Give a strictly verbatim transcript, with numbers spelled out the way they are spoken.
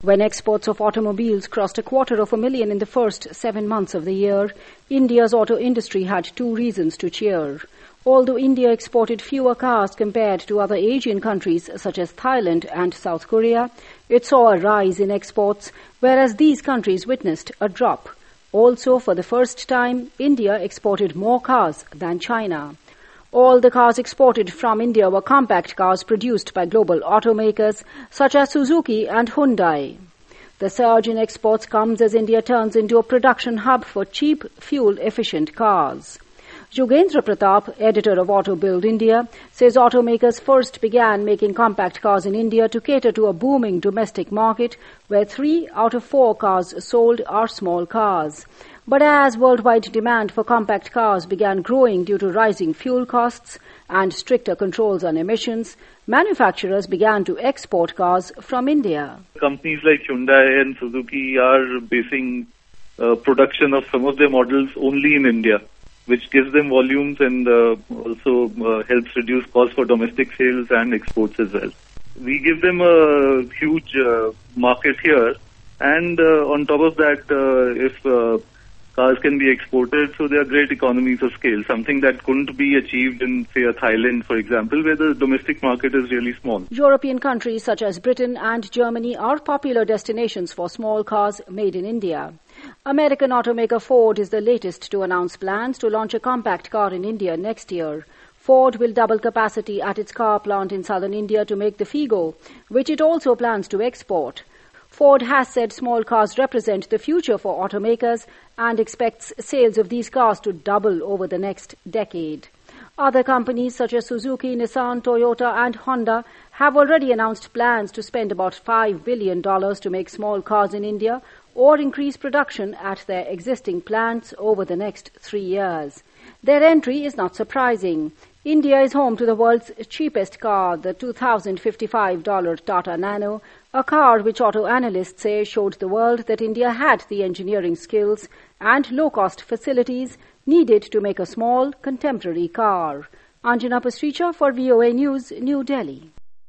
When exports of automobiles crossed a quarter of a million in the first seven months of the year, India's auto industry had two reasons to cheer. Although India exported fewer cars compared to other Asian countries such as Thailand and South Korea, it saw a rise in exports, whereas these countries witnessed a drop. Also, for the first time, India exported more cars than China. All the cars exported from India were compact cars produced by global automakers such as Suzuki and Hyundai. The surge in exports comes as India turns into a production hub for cheap, fuel-efficient cars. Yogendra Pratap, editor of Auto Build India, says automakers first began making compact cars in India to cater to a booming domestic market where three out of four cars sold are small cars. But as worldwide demand for compact cars began growing due to rising fuel costs and stricter controls on emissions, manufacturers began to export cars from India. Companies like Hyundai and Suzuki are basing uh, production of some of their models only in India, which gives them volumes and uh, also uh, helps reduce costs for domestic sales and exports as well. We give them a huge uh, market here, and uh, on top of that, uh, if uh, cars can be exported, so there are great economies of scale, something that couldn't be achieved in, say, a Thailand, for example, where the domestic market is really small. European countries such as Britain and Germany are popular destinations for small cars made in India. American automaker Ford is the latest to announce plans to launch a compact car in India next year. Ford will double capacity at its car plant in southern India to make the Figo, which it also plans to export. Ford has said small cars represent the future for automakers and expects sales of these cars to double over the next decade. Other companies such as Suzuki, Nissan, Toyota and Honda have already announced plans to spend about five billion dollars to make small cars in India or increase production at their existing plants over the next three years. Their entry is not surprising. India is home to the world's cheapest car, the two thousand fifty-five dollars Tata Nano, a car which auto analysts say showed the world that India had the engineering skills and low-cost facilities needed to make a small, contemporary car. Anjana Pasricha for V O A News, New Delhi.